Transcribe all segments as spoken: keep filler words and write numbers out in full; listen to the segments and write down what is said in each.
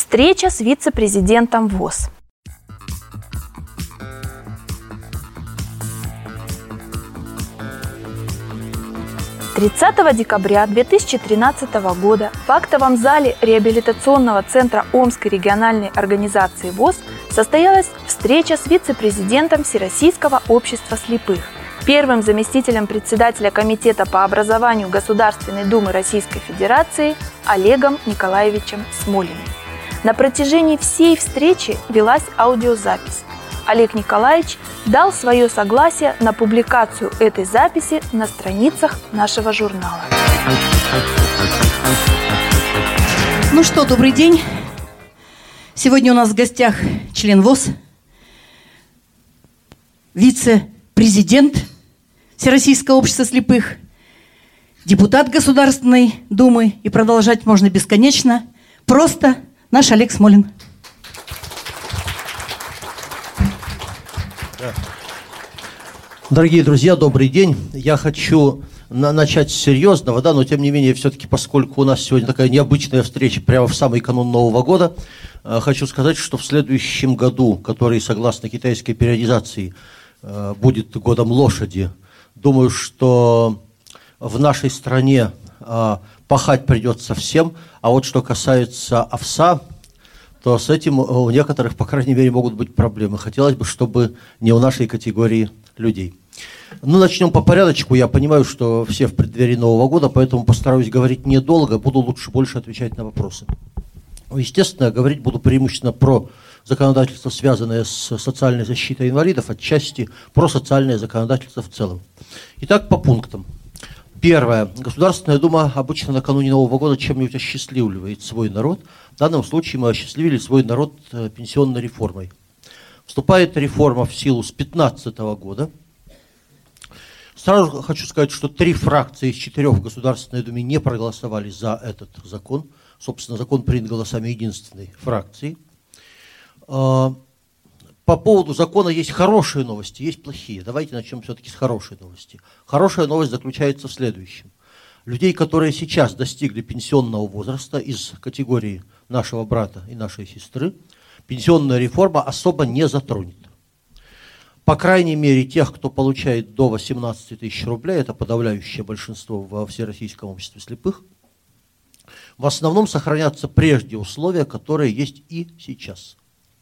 Встреча с вице-президентом ВОЗ. тридцатого декабря две тысячи тринадцатого года в актовом зале реабилитационного центра Омской региональной организации ВОЗ состоялась встреча с вице-президентом Всероссийского общества слепых, первым заместителем председателя Комитета по образованию Государственной Думы Российской Федерации Олегом Николаевичем Смолиным. На протяжении всей встречи велась аудиозапись. Олег Николаевич дал свое согласие на публикацию этой записи на страницах нашего журнала. Ну что, добрый день. Сегодня у нас в гостях член ВОЗ, вице-президент Всероссийского общества слепых, депутат Государственной Думы, и продолжать можно бесконечно, просто наш Олег Смолин. Дорогие друзья, добрый день. Я хочу на- начать с серьезного, да, но тем не менее, все-таки, поскольку у нас сегодня такая необычная встреча прямо в самый канун Нового года, э, хочу сказать, что в следующем году, который, согласно китайской периодизации, э, будет годом лошади, думаю, что в нашей стране э, пахать придется всем, а вот что касается овса, то с этим у некоторых, по крайней мере, могут быть проблемы. Хотелось бы, чтобы не у нашей категории людей. Ну, начнем по порядочку. Я понимаю, что все в преддверии Нового года, поэтому постараюсь говорить недолго, буду лучше больше отвечать на вопросы. Естественно, говорить буду преимущественно про законодательство, связанное с социальной защитой инвалидов, отчасти про социальное законодательство в целом. Итак, по пунктам. Первое. Государственная Дума обычно накануне Нового года чем-нибудь осчастливливает свой народ. В данном случае мы осчастливили свой народ пенсионной реформой. Вступает реформа в силу с две тысячи пятнадцатого года. Сразу хочу сказать, что три фракции из четырех в Государственной Думе не проголосовали за этот закон. Собственно, закон принят голосами единственной фракции. По поводу закона есть хорошие новости, есть плохие. Давайте начнем все-таки с хорошей новости. Хорошая новость заключается в следующем. Людей, которые сейчас достигли пенсионного возраста из категории нашего брата и нашей сестры, пенсионная реформа особо не затронет. По крайней мере, тех, кто получает до восемнадцати тысяч рублей, это подавляющее большинство во Всероссийском обществе слепых, в основном сохранятся прежде условия, которые есть и сейчас.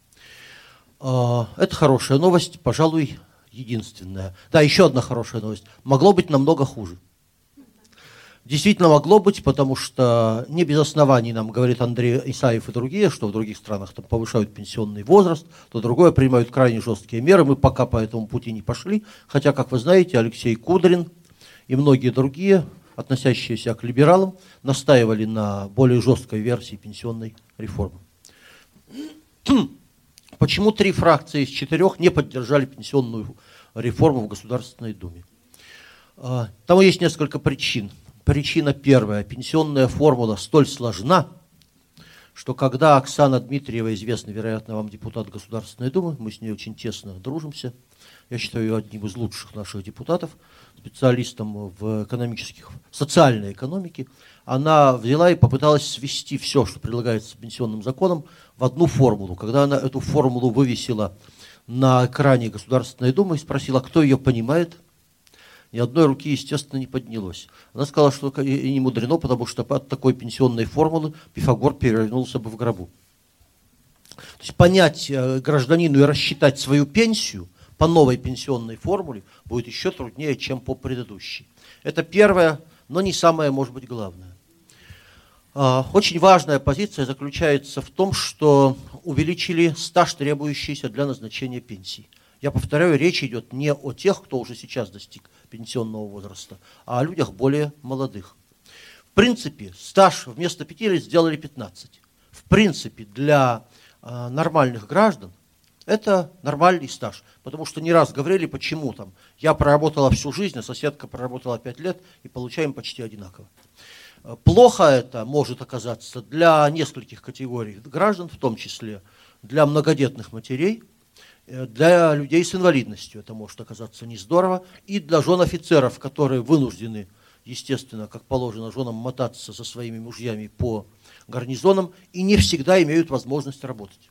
Это хорошая новость, пожалуй, единственная. Да, еще одна хорошая новость. Могло быть намного хуже. Действительно могло быть, потому что не без оснований нам говорит Андрей Исаев и другие, что в других странах там повышают пенсионный возраст, то другое принимают крайне жесткие меры. Мы пока по этому пути не пошли, хотя, как вы знаете, Алексей Кудрин и многие другие, относящиеся к либералам, настаивали на более жесткой версии пенсионной реформы. Почему три фракции из четырех не поддержали пенсионную реформу в Государственной Думе? Тому есть несколько причин. Причина первая. Пенсионная формула столь сложна, что когда Оксана Дмитриева, известный, вероятно, вам депутат Государственной Думы, мы с ней очень тесно дружимся, я считаю ее одним из лучших наших депутатов, специалистом в экономических, социальной экономике, она взяла и попыталась свести все, что предлагается пенсионным законом, в одну формулу. Когда она эту формулу вывесила на экране Государственной Думы и спросила, кто ее понимает, ни одной руки, естественно, не поднялось. Она сказала, что и не мудрено, потому что от такой пенсионной формулы Пифагор перевернулся бы в гробу. То есть понять гражданину и рассчитать свою пенсию по новой пенсионной формуле будет еще труднее, чем по предыдущей. Это первое, но не самое, может быть, главное. Очень важная позиция заключается в том, что увеличили стаж, требующийся для назначения пенсии. Я повторяю, речь идет не о тех, кто уже сейчас достиг пенсионного возраста, а о людях более молодых. В принципе, стаж вместо пяти лет сделали пятнадцать. В принципе, для э, нормальных граждан это нормальный стаж, потому что не раз говорили, почему там я проработала всю жизнь, а соседка проработала пять лет и получаем почти одинаково. Плохо это может оказаться для нескольких категорий граждан, в том числе для многодетных матерей, для людей с инвалидностью это может оказаться не здорово, и для жен офицеров, которые вынуждены естественно, как положено женам, мотаться со своими мужьями по гарнизонам и не всегда имеют возможность работать.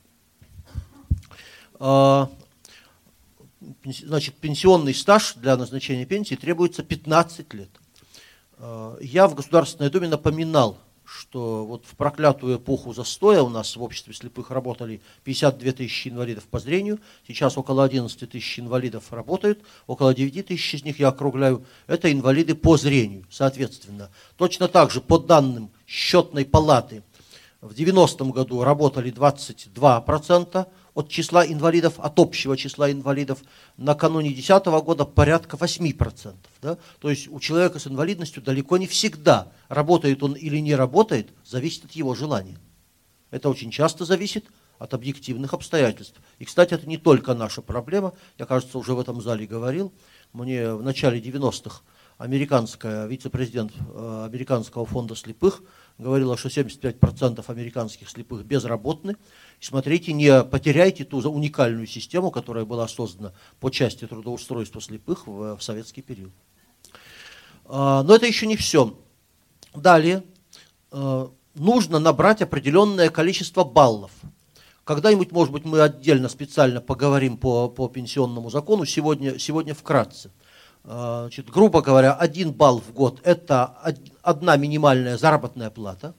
Значит, пенсионный стаж для назначения пенсии требуется пятнадцать лет. Я в Государственной Думе напоминал, что вот в проклятую эпоху застоя у нас в обществе слепых работали пятьдесят две тысячи инвалидов по зрению, сейчас около одиннадцать тысяч инвалидов работают, около девять тысяч из них, я округляю, это инвалиды по зрению, соответственно. Точно так же, по данным Счетной палаты, в девяностом году работали двадцать два процента от числа инвалидов, от общего числа инвалидов, накануне две тысячи десятого года порядка восемь процентов. Да? То есть у человека с инвалидностью далеко не всегда, работает он или не работает, зависит от его желания. Это очень часто зависит от объективных обстоятельств. И, кстати, это не только наша проблема, я, кажется, уже в этом зале говорил. Мне в начале девяностых американская вице-президент э, Американского фонда слепых говорила, что семьдесят пять процентов американских слепых безработны. И смотрите, не потеряйте ту уникальную систему, которая была создана по части трудоустройства слепых в, в советский период. Э, но это еще не все. Далее э, нужно набрать определенное количество баллов. Когда-нибудь, может быть, мы отдельно специально поговорим по, по пенсионному закону, сегодня, сегодня вкратце. Значит, грубо говоря, один балл в год – это одна минимальная заработная плата.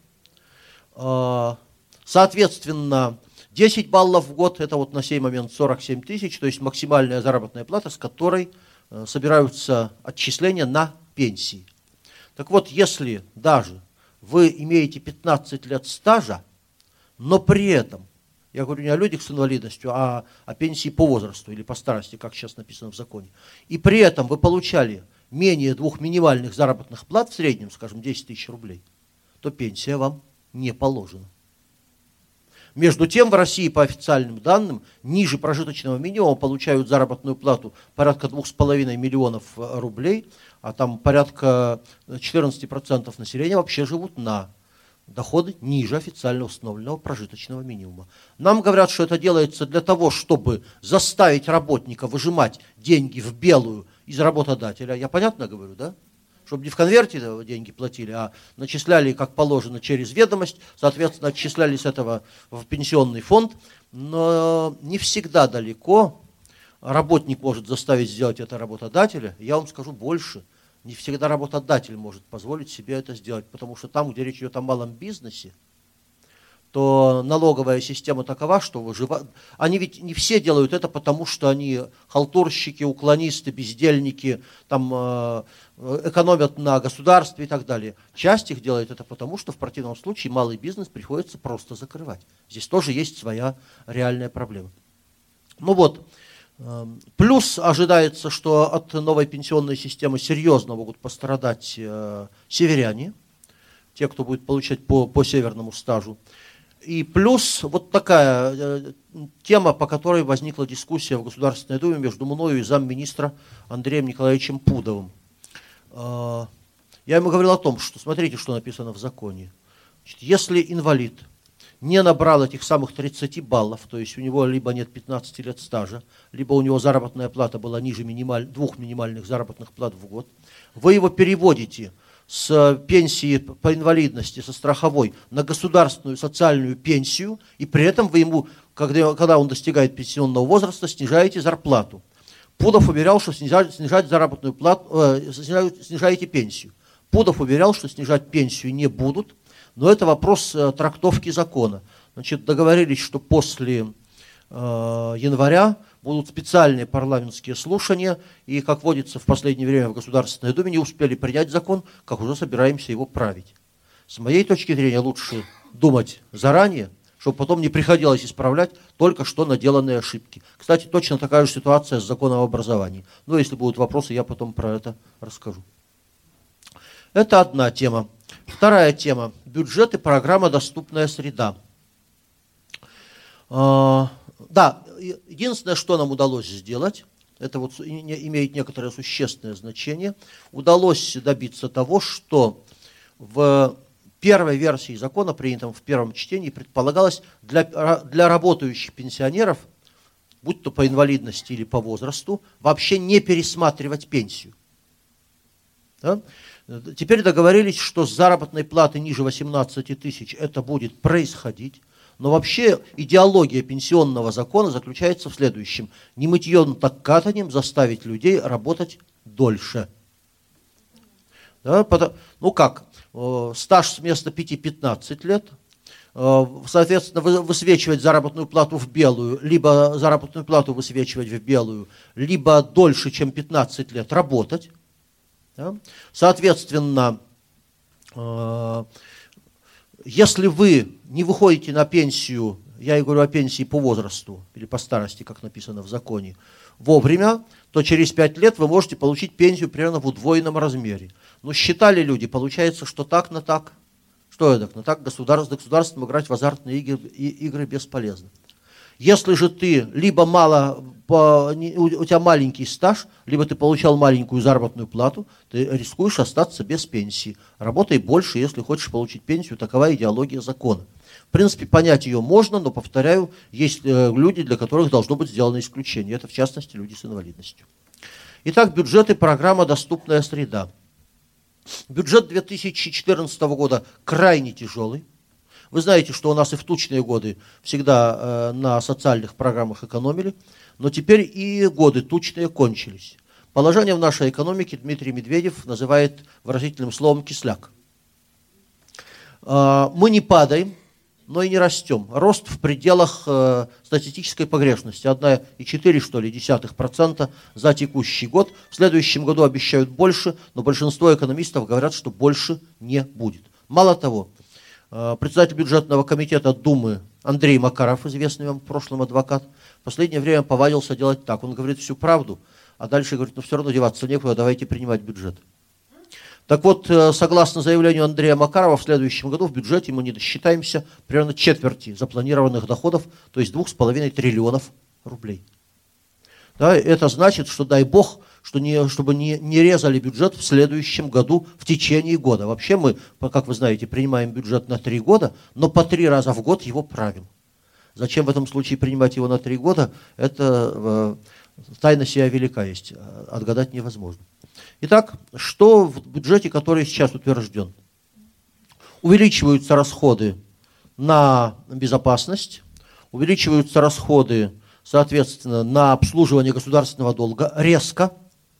Соответственно, десять баллов в год – это вот на сей момент сорок семь тысяч, то есть максимальная заработная плата, с которой собираются отчисления на пенсии. Так вот, если даже вы имеете пятнадцать лет стажа, но при этом, я говорю не о людях с инвалидностью, а о пенсии по возрасту или по старости, как сейчас написано в законе. И при этом вы получали менее двух минимальных заработных плат, в среднем, скажем, десять тысяч рублей, то пенсия вам не положена. Между тем, в России, по официальным данным, ниже прожиточного минимума получают заработную плату порядка двух с половиной миллионов рублей, а там порядка четырнадцать процентов населения вообще живут на доходы ниже официально установленного прожиточного минимума. Нам говорят, что это делается для того, чтобы заставить работника выжимать деньги в белую из работодателя. Я понятно говорю, да? Чтобы не в конверте деньги платили, а начисляли, как положено, через ведомость, соответственно, отчисляли с этого в пенсионный фонд. Но не всегда далеко работник может заставить сделать это работодателя. Я вам скажу больше. Не всегда работодатель может позволить себе это сделать, потому что там, где речь идет о малом бизнесе, то налоговая система такова, что выживают. Они ведь не все делают это, потому что они халтурщики, уклонисты, бездельники, там, э, экономят на государстве и так далее. Часть их делает это потому, что в противном случае малый бизнес приходится просто закрывать. Здесь тоже есть своя реальная проблема. Ну вот. Плюс ожидается, что от новой пенсионной системы серьезно могут пострадать э, северяне, те, кто будет получать по, по северному стажу. И плюс вот такая э, тема, по которой возникла дискуссия в Государственной Думе между мною и замминистра Андреем Николаевичем Пудовым. Э, я ему говорил о том, что смотрите, что написано в законе. Значит, если инвалид не набрал этих самых тридцати баллов, то есть у него либо нет пятнадцати лет стажа, либо у него заработная плата была ниже минималь, двух минимальных заработных плат в год, вы его переводите с пенсии по инвалидности, со страховой, на государственную социальную пенсию, и при этом вы ему, когда, когда он достигает пенсионного возраста, снижаете зарплату. Пудов уверял, что снижать, снижать заработную плату, э, снижаете пенсию. Пудов уверял, что снижать пенсию не будут. Но это вопрос э, трактовки закона. Значит, договорились, что после э, января будут специальные парламентские слушания, и, как водится в последнее время в Государственной Думе, не успели принять закон, как уже собираемся его править. С моей точки зрения, лучше думать заранее, чтобы потом не приходилось исправлять только что наделанные ошибки. Кстати, точно такая же ситуация с законом об образовании. Но если будут вопросы, я потом про это расскажу. Это одна тема. Вторая тема. Бюджет и программа «Доступная среда». Да, единственное, что нам удалось сделать, это вот имеет некоторое существенное значение, удалось добиться того, что в первой версии закона, принятом в первом чтении, предполагалось для, для работающих пенсионеров, будь то по инвалидности или по возрасту, вообще не пересматривать пенсию. Да? Теперь договорились, что с заработной платы ниже восемнадцати тысяч это будет происходить. Но вообще идеология пенсионного закона заключается в следующем. Не мытьем, так катанием заставить людей работать дольше. Да, потому, ну как, э, стаж вместо пяти пятнадцать лет, э, соответственно, вы, высвечивать заработную плату в белую, либо заработную плату высвечивать в белую, либо дольше, чем пятнадцать лет работать. Да. Соответственно, э, если вы не выходите на пенсию, я и говорю о пенсии по возрасту или по старости, как написано в законе, вовремя, то через пять лет вы можете получить пенсию примерно в удвоенном размере. Но считали люди, получается, что так на так, что это, на так государство, государством играть в азартные игры, игры бесполезно. Если же ты либо мало, по, у тебя маленький стаж, либо ты получал маленькую заработную плату, ты рискуешь остаться без пенсии. Работай больше, если хочешь получить пенсию, такова идеология закона. В принципе, понять ее можно, но, повторяю, есть люди, для которых должно быть сделано исключение. Это, в частности, люди с инвалидностью. Итак, бюджет и программа «Доступная среда». Бюджет две тысячи четырнадцатого года крайне тяжелый. Вы знаете, что у нас и в тучные годы всегда э, на социальных программах экономили, но теперь и годы тучные кончились. Положение в нашей экономике Дмитрий Медведев называет выразительным словом «кисляк». Э, мы не падаем, но и не растем. Рост в пределах э, статистической погрешности. одна целая четыре десятых процента за текущий год. В следующем году обещают больше, но большинство экономистов говорят, что больше не будет. Мало того, председатель бюджетного комитета Думы Андрей Макаров, известный вам в прошлом адвокат, в последнее время повадился делать так. Он говорит всю правду, а дальше говорит, ну все равно деваться некуда, давайте принимать бюджет. Так вот, согласно заявлению Андрея Макарова, в следующем году в бюджете мы не досчитаемся примерно четверти запланированных доходов, то есть двух с половиной триллионов рублей. Да, это значит, что дай бог, что не, чтобы не, не резали бюджет в следующем году в течение года. Вообще мы, как вы знаете, принимаем бюджет на три года, но по три раза в год его правим. Зачем в этом случае принимать его на три года, это э, тайна сия велика есть, отгадать невозможно. Итак, что в бюджете, который сейчас утвержден? Увеличиваются расходы на безопасность, увеличиваются расходы, соответственно, на обслуживание государственного долга резко.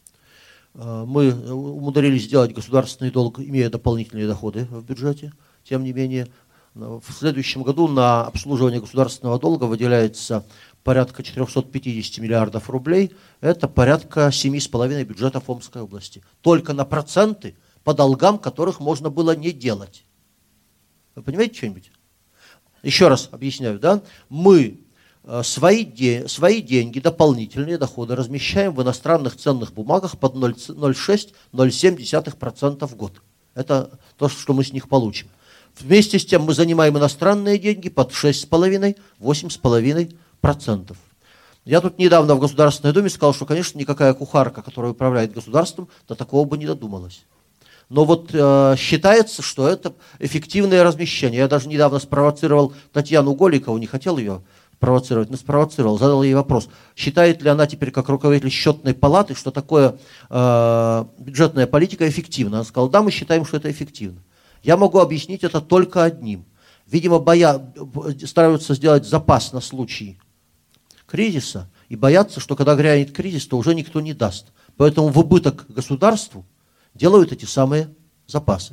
Мы умудрились сделать государственный долг, имея дополнительные доходы в бюджете. Тем не менее, в следующем году на обслуживание государственного долга выделяется порядка четырехсот пятидесяти миллиардов рублей. Это порядка семи с половиной бюджетов Омской области. Только на проценты по долгам, которых можно было не делать. Вы понимаете что-нибудь? Еще раз объясняю, да? Мы Свои, де, свои деньги, дополнительные доходы размещаем в иностранных ценных бумагах под ноль целых шесть - ноль целых семь десятых процента в год. Это то, что мы с них получим. Вместе с тем мы занимаем иностранные деньги под шесть с половиной - восемь с половиной процентов. Я тут недавно в Государственной Думе сказал, что, конечно, никакая кухарка, которая управляет государством, до такого бы не додумалась. Но вот э, считается, что это эффективное размещение. Я даже недавно спровоцировал Татьяну Голикову, не хотел ее провоцировать, но спровоцировал, задал ей вопрос, считает ли она теперь как руководитель счетной палаты, что такое э, бюджетная политика эффективна. Она сказала, да, мы считаем, что это эффективно. Я могу объяснить это только одним. Видимо, боя, стараются сделать запас на случай кризиса и боятся, что когда грянет кризис, то уже никто не даст. Поэтому в убыток государству делают эти самые запасы.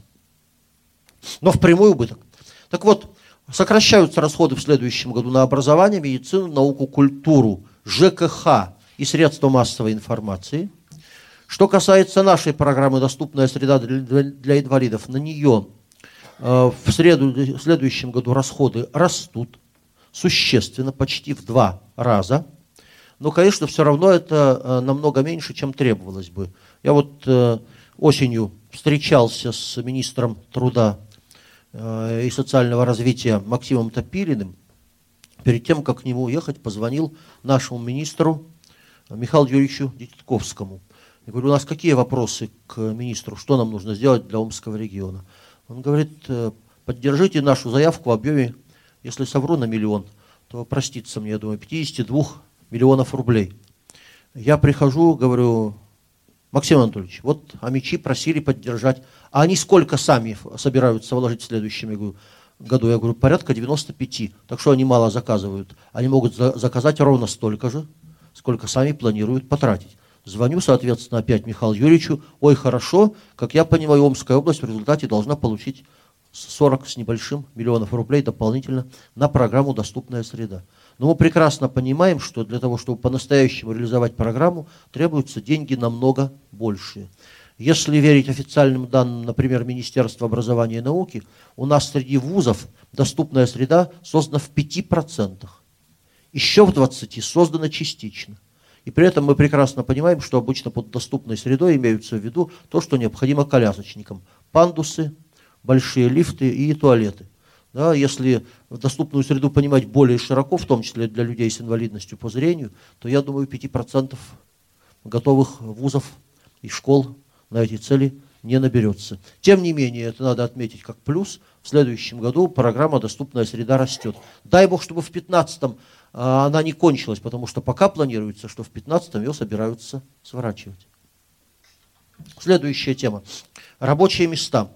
Но в прямой убыток. Так вот, сокращаются расходы в следующем году на образование, медицину, науку, культуру, ЖКХ и средства массовой информации. Что касается нашей программы «Доступная среда для инвалидов», на нее э, в, среду, в следующем году расходы растут существенно, почти в два раза. Но, конечно, все равно это э, намного меньше, чем требовалось бы. Я вот э, осенью встречался с министром труда и социального развития Максимом Топилиным. Перед тем, как к нему уехать, позвонил нашему министру Михаилу Юрьевичу Дитятковскому. Я говорю, у нас какие вопросы к министру, что нам нужно сделать для Омского региона? Он говорит, поддержите нашу заявку в объеме, если совру на миллион, то простится мне, я думаю, пятьдесят два миллионов рублей. Я прихожу, говорю, Максим Анатольевич, вот АМИЧи просили поддержать. А они сколько сами собираются вложить в следующем году? Я говорю, порядка девяноста пяти. Так что они мало заказывают. Они могут за заказать ровно столько же, сколько сами планируют потратить. Звоню, соответственно, опять Михаилу Юрьевичу. Ой, хорошо, как я понимаю, Омская область в результате должна получить сорок с небольшим миллионов рублей дополнительно на программу «Доступная среда». Но мы прекрасно понимаем, что для того, чтобы по-настоящему реализовать программу, требуются деньги намного большие. Если верить официальным данным, например, Министерства образования и науки, у нас среди вузов доступная среда создана в пяти процентах. Еще в двадцати процентах создана частично. И при этом мы прекрасно понимаем, что обычно под доступной средой имеются в виду то, что необходимо колясочникам. Пандусы, большие лифты и туалеты. Да, если доступную среду понимать более широко, в том числе для людей с инвалидностью по зрению, то я думаю, пяти процентов готовых вузов и школ на эти цели не наберется. Тем не менее, это надо отметить как плюс. В следующем году программа «Доступная среда» растет. Дай бог, чтобы в пятнадцатом а, она не кончилась, потому что пока планируется, что в пятнадцатом ее собираются сворачивать. Следующая тема. Рабочие места.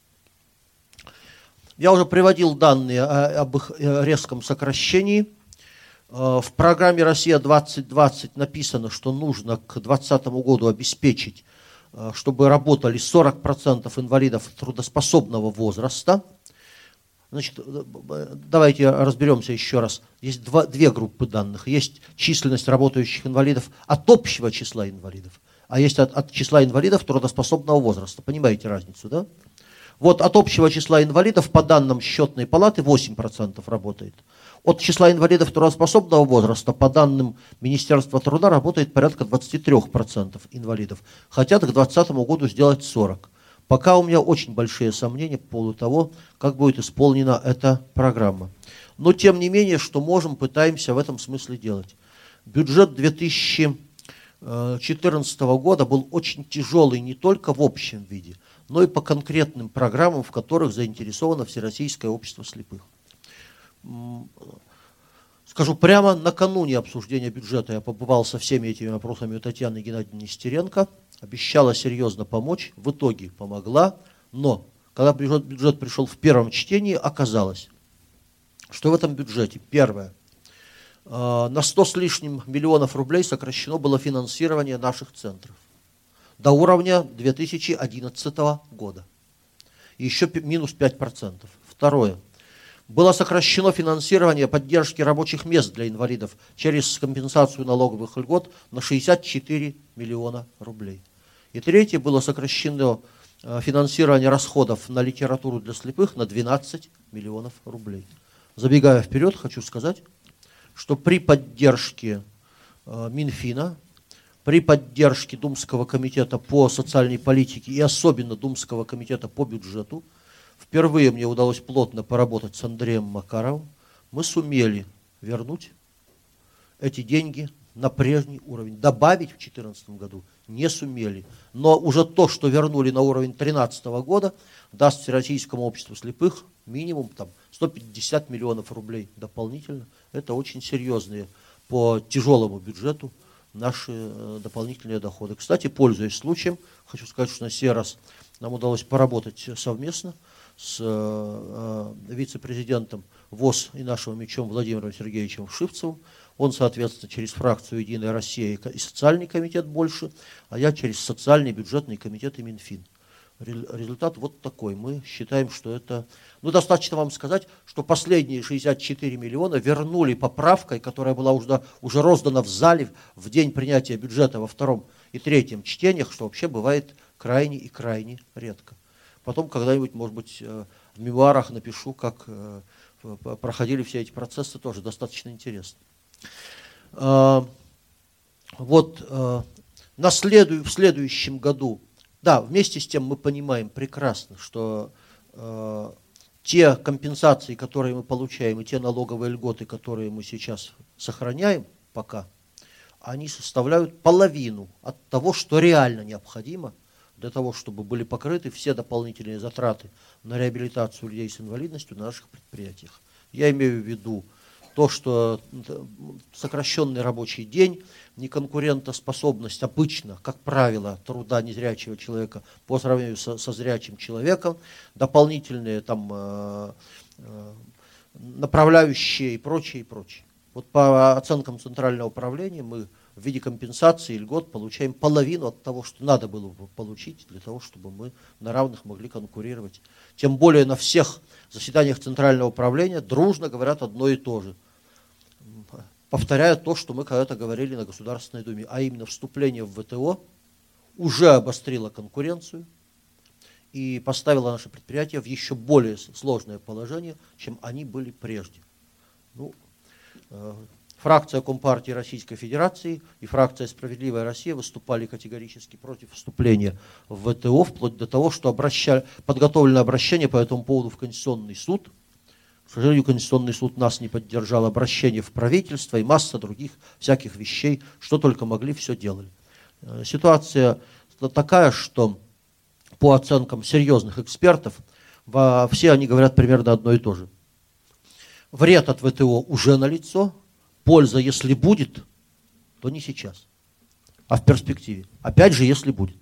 Я уже приводил данные об их резком сокращении. В программе «Россия двадцать двадцать» написано, что нужно к двадцатому году обеспечить, чтобы работали сорок процентов инвалидов трудоспособного возраста. Значит, давайте разберемся еще раз. Есть два, две группы данных. Есть численность работающих инвалидов от общего числа инвалидов, а есть от, от числа инвалидов трудоспособного возраста. Понимаете разницу, да? Вот от общего числа инвалидов, по данным счетной палаты, восемь процентов работает. От числа инвалидов трудоспособного возраста, по данным Министерства труда, работает порядка двадцати трёх процентов инвалидов. Хотят к двадцатому году сделать сорок процентов. Пока у меня очень большие сомнения по поводу того, как будет исполнена эта программа. Но тем не менее, что можем, пытаемся в этом смысле делать. Бюджет две тысячи четырнадцатого года был очень тяжелый не только в общем виде, но и по конкретным программам, в которых заинтересовано Всероссийское общество слепых. Скажу прямо, накануне обсуждения бюджета я побывал со всеми этими вопросами у Татьяны Геннадьевны Нестеренко, обещала серьезно помочь, в итоге помогла, но когда бюджет, бюджет пришел в первом чтении, оказалось, что в этом бюджете, первое, на сто с лишним миллионов рублей сокращено было финансирование наших центров до уровня две тысячи одиннадцатого года. Еще минус пять процентов. Второе. Было сокращено финансирование поддержки рабочих мест для инвалидов через компенсацию налоговых льгот на шестьдесят четыре миллиона рублей. И третье. Было сокращено финансирование расходов на литературу для слепых на двенадцать миллионов рублей. Забегая вперед, хочу сказать, что при поддержке Минфина, при поддержке Думского комитета по социальной политике и особенно Думского комитета по бюджету, впервые мне удалось плотно поработать с Андреем Макаровым, мы сумели вернуть эти деньги на прежний уровень. Добавить в две тысячи четырнадцатом году не сумели. Но уже то, что вернули на уровень две тысячи тринадцатого года, даст Всероссийскому обществу слепых минимум там, сто пятьдесят миллионов рублей дополнительно. Это очень серьезные по тяжелому бюджету наши э, дополнительные доходы. Кстати, пользуясь случаем, хочу сказать, что на сей раз нам удалось поработать совместно с э, э, вице-президентом ВОС и нашим МИЧом Владимиром Сергеевичем Вшивцевым. Он, соответственно, через фракцию «Единая Россия» и социальный комитет больше, а я через социальный бюджетный комитет и Минфин. Результат вот такой. Мы считаем, что это... Ну, достаточно вам сказать, что последние шестьдесят четыре миллиона вернули поправкой, которая была уже, уже роздана в зале в день принятия бюджета во втором и третьем чтениях, что вообще бывает крайне и крайне редко. Потом когда-нибудь, может быть, в мемуарах напишу, как проходили все эти процессы, тоже достаточно интересно. Вот на следу... в следующем году, да, вместе с тем мы понимаем прекрасно, что э, те компенсации, которые мы получаем, и те налоговые льготы, которые мы сейчас сохраняем пока, они составляют половину от того, что реально необходимо для того, чтобы были покрыты все дополнительные затраты на реабилитацию людей с инвалидностью на наших предприятиях. Я имею в виду то, что сокращенный рабочий день, неконкурентоспособность обычно, как правило, труда незрячего человека по сравнению со, со зрячим человеком, дополнительные там э, э, направляющие и прочее, и прочее. Вот по оценкам Центрального управления мы в виде компенсации и льгот получаем половину от того, что надо было бы получить для того, чтобы мы на равных могли конкурировать. Тем более на всех заседаниях Центрального управления дружно говорят одно и то же. Повторяют то, что мы когда-то говорили на Государственной Думе, а именно вступление в вэ тэ о уже обострило конкуренцию и поставило наши предприятия в еще более сложное положение, чем они были прежде. Ну, э, фракция Компартии Российской Федерации и фракция «Справедливая Россия» выступали категорически против вступления в вэ тэ о, вплоть до того, что обращали, подготовлено обращение по этому поводу в Конституционный суд. К сожалению, Конституционный суд нас не поддержал, обращение в правительство и масса других всяких вещей, что только могли, все делали. Ситуация такая, что по оценкам серьезных экспертов, все они говорят примерно одно и то же. Вред от вэ тэ о уже налицо, польза, если будет, то не сейчас, а в перспективе. Опять же, если будет.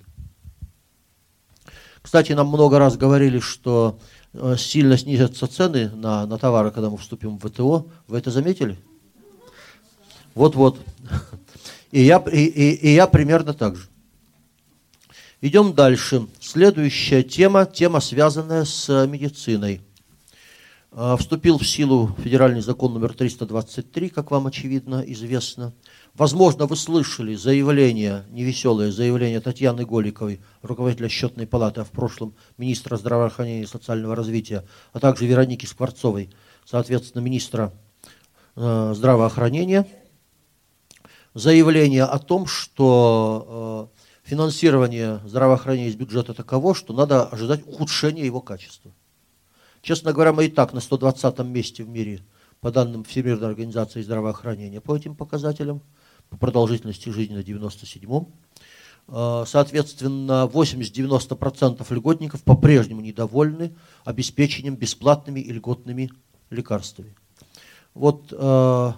Кстати, нам много раз говорили, что сильно снизятся цены на, на товары, когда мы вступим в вэ тэ о. Вы это заметили? Вот-вот. И я, и, и, и я примерно так же. Идем дальше. Следующая тема, тема, связанная с медициной. Вступил в силу федеральный закон номер триста двадцать три, как вам очевидно известно. Возможно, вы слышали заявление, невеселое заявление Татьяны Голиковой, руководителя Счетной палаты, а в прошлом министра здравоохранения и социального развития, а также Вероники Скворцовой, соответственно, министра э, здравоохранения. Заявление о том, что э, финансирование здравоохранения из бюджета таково, что надо ожидать ухудшения его качества. Честно говоря, мы и так на сто двадцатом месте в мире по данным Всемирной организации здравоохранения по этим показателям, по продолжительности жизни на девяносто седьмом. Соответственно, восемьдесят-девяносто процентов льготников по-прежнему недовольны обеспечением бесплатными и льготными лекарствами. Вот э,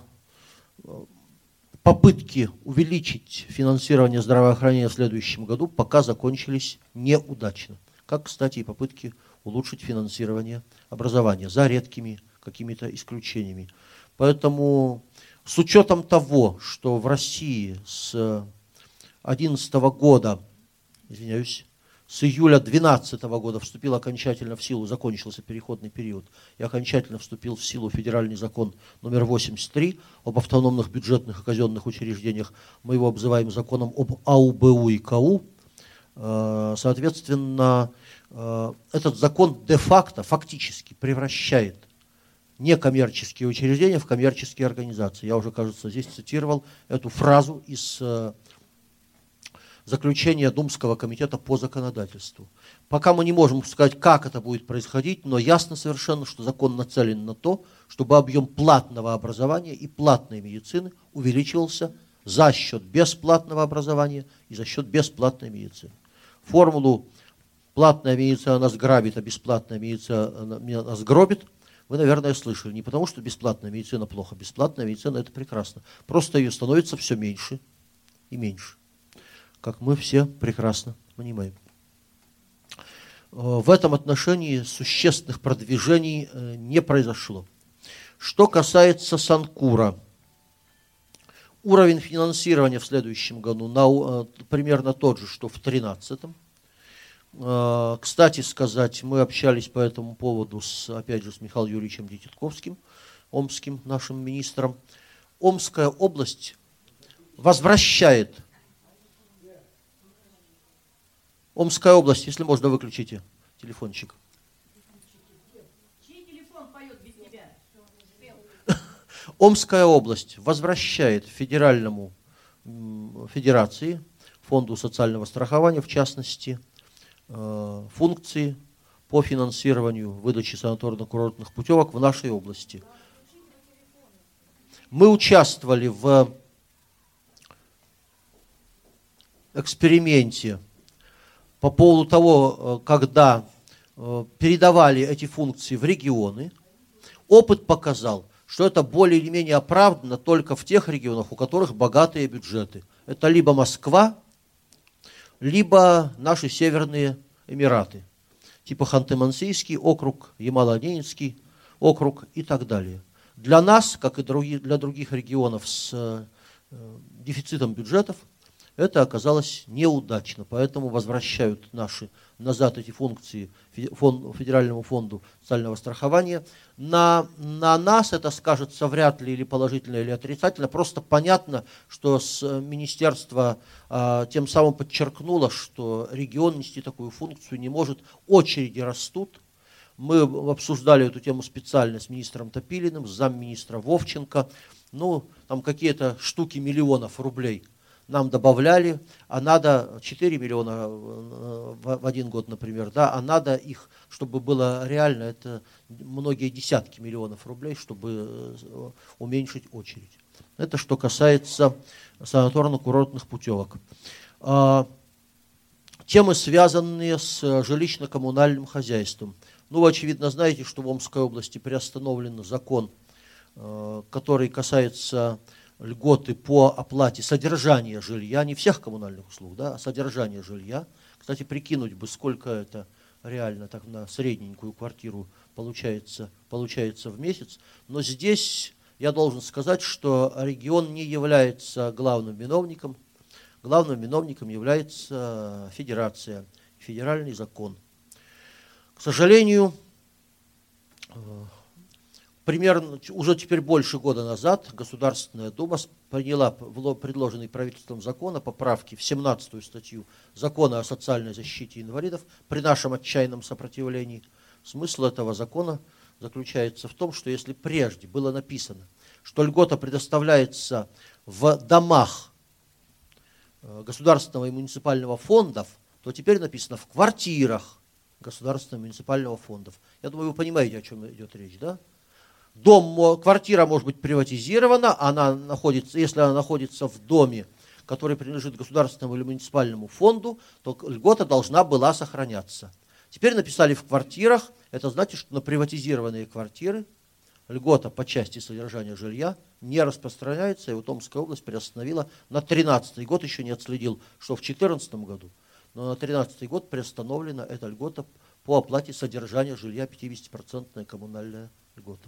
попытки увеличить финансирование здравоохранения в следующем году пока закончились неудачно. Как, кстати, и попытки улучшить финансирование образования, за редкими какими-то исключениями. Поэтому с учетом того, что в России с две тысячи одиннадцатого года, извиняюсь, с июля две тысячи двенадцатого года вступил окончательно в силу, закончился переходный период, и окончательно вступил в силу федеральный закон номер восемьдесят три об автономных бюджетных и казенных учреждениях, мы его обзываем законом об а у бэ у и ка у, соответственно, этот закон де-факто, фактически превращает некоммерческие учреждения в коммерческие организации. Я уже, кажется, здесь цитировал эту фразу из заключения Думского комитета по законодательству. Пока мы не можем сказать, как это будет происходить, но ясно совершенно, что закон нацелен на то, чтобы объем платного образования и платной медицины увеличивался за счет бесплатного образования и за счет бесплатной медицины. Формулу «платная медицина нас грабит, а бесплатная медицина нас гробит» вы, наверное, слышали. Не потому, что бесплатная медицина плохо. Бесплатная медицина – это прекрасно. Просто ее становится все меньше и меньше, как мы все прекрасно понимаем. В этом отношении существенных продвижений не произошло. Что касается Санкура, уровень финансирования в следующем году на, примерно тот же, что в две тысячи тринадцатом. Кстати сказать, мы общались по этому поводу, с, опять же, с Михаилом Юрьевичем Детятковским, омским нашим министром. Омская область возвращает... Омская область, если можно, выключите телефончик. Чей телефон поет без тебя? Омская область возвращает федеральному федерации, фонду социального страхования, в частности, функции по финансированию выдачи санаторно-курортных путевок в нашей области. Мы участвовали в эксперименте по поводу того, когда передавали эти функции в регионы. Опыт показал, что это более или менее оправдано только в тех регионах, у которых богатые бюджеты. Это либо Москва, либо наши северные Эмираты, типа Ханты-Мансийский округ, Ямало-Ненецкий округ и так далее. Для нас, как и для других регионов с дефицитом бюджетов, это оказалось неудачно, поэтому возвращают наши назад эти функции фонд, Федеральному фонду социального страхования. На, на нас это скажется вряд ли или положительно, или отрицательно. Просто понятно, что с министерство а, тем самым подчеркнуло, что регион нести такую функцию не может. Очереди растут. Мы обсуждали эту тему специально с министром Топилиным, с замминистра Вовченко. Ну, там какие-то штуки миллионов рублей нам добавляли, а надо четыре миллиона в один год, например, да, а надо их, чтобы было реально, это многие десятки миллионов рублей, чтобы уменьшить очередь. Это что касается санаторно-курортных путевок. Темы, связанные с жилищно-коммунальным хозяйством. Ну, вы, очевидно, знаете, что в Омской области приостановлен закон, который касается льготы по оплате содержания жилья, не всех коммунальных услуг, да, а содержания жилья. Кстати, прикинуть бы, сколько это реально так на средненькую квартиру получается, получается в месяц. Но здесь я должен сказать, что регион не является главным виновником. Главным виновником является федерация, федеральный закон. К сожалению, примерно уже теперь больше года назад Государственная Дума приняла предложенный правительством закон о поправке в семнадцатую статью Закона о социальной защите инвалидов при нашем отчаянном сопротивлении. Смысл этого закона заключается в том, что если прежде было написано, что льгота предоставляется в домах государственного и муниципального фондов, то теперь написано в квартирах государственного и муниципального фондов. Я думаю, вы понимаете, о чем идет речь, да? Дом, квартира может быть приватизирована, она находится, если она находится в доме, который принадлежит государственному или муниципальному фонду, то льгота должна была сохраняться. Теперь написали в квартирах, это значит, что на приватизированные квартиры льгота по части содержания жилья не распространяется, и вот Омская область приостановила на тринадцатый год, еще не отследил, что в две тысячи четырнадцатом году, но на тринадцатый год приостановлена эта льгота по оплате содержания жилья, пятидесятипроцентная коммунальная льгота.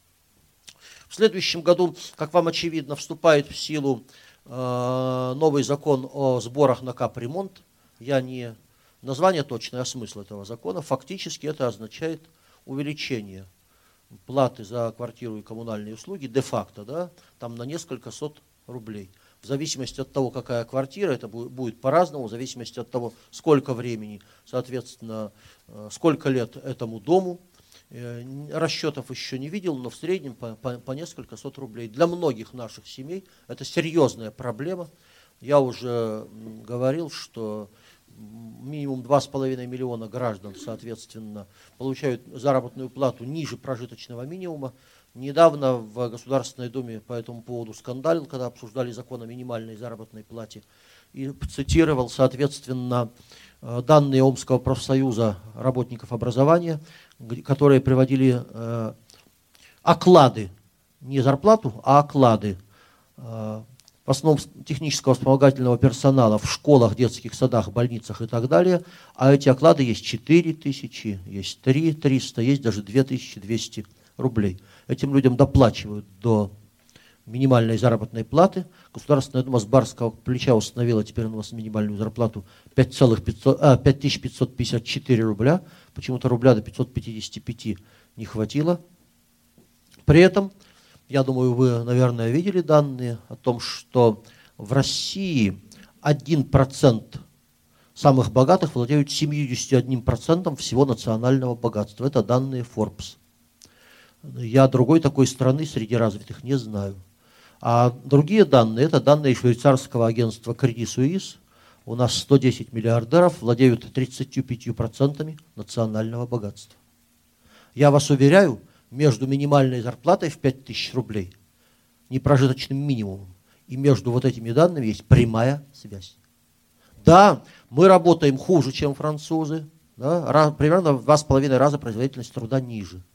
В следующем году, как вам очевидно, вступает в силу э, новый закон о сборах на капремонт. Я не название точное, а смысл этого закона. Фактически это означает увеличение платы за квартиру и коммунальные услуги де-факто, да, там на несколько сот рублей. В зависимости от того, какая квартира, это будет, будет по-разному, в зависимости от того, сколько времени, соответственно, э, сколько лет этому дому. Расчетов еще не видел, но в среднем по, по, по несколько сот рублей. Для многих наших семей это серьезная проблема. Я уже говорил, что минимум два с половиной миллиона граждан, соответственно, получают заработную плату ниже прожиточного минимума. Недавно в Государственной Думе по этому поводу скандалил, когда обсуждали закон о минимальной заработной плате, и цитировал, соответственно, данные Омского профсоюза работников образования, которые приводили э, оклады, не зарплату, а оклады э, в основном технического вспомогательного персонала в школах, детских садах, больницах и так далее. А эти оклады есть четыре тысячи, есть три тысячи триста, есть даже две тысячи двести рублей. Этим людям доплачивают до минимальной заработной платы. Государственная Дума с барского плеча установила теперь у нас минимальную зарплату пять тысяч пятьсот пятьдесят четыре рубля. Почему-то рубля до пятисот пятидесяти пяти не хватило. При этом, я думаю, вы, наверное, видели данные о том, что в России один процент самых богатых владеют семьюдесятью одним процентом всего национального богатства. Это данные Forbes. Я другой такой страны среди развитых не знаю. А другие данные, это данные швейцарского агентства Credit Suisse. У нас сто десять миллиардеров владеют тридцатью пятью процентами национального богатства. Я вас уверяю, между минимальной зарплатой в пять тысяч рублей, непрожиточным минимумом, и между вот этими данными есть прямая связь. Да, мы работаем хуже, чем французы, да, раз, примерно в два с половиной раза производительность труда ниже.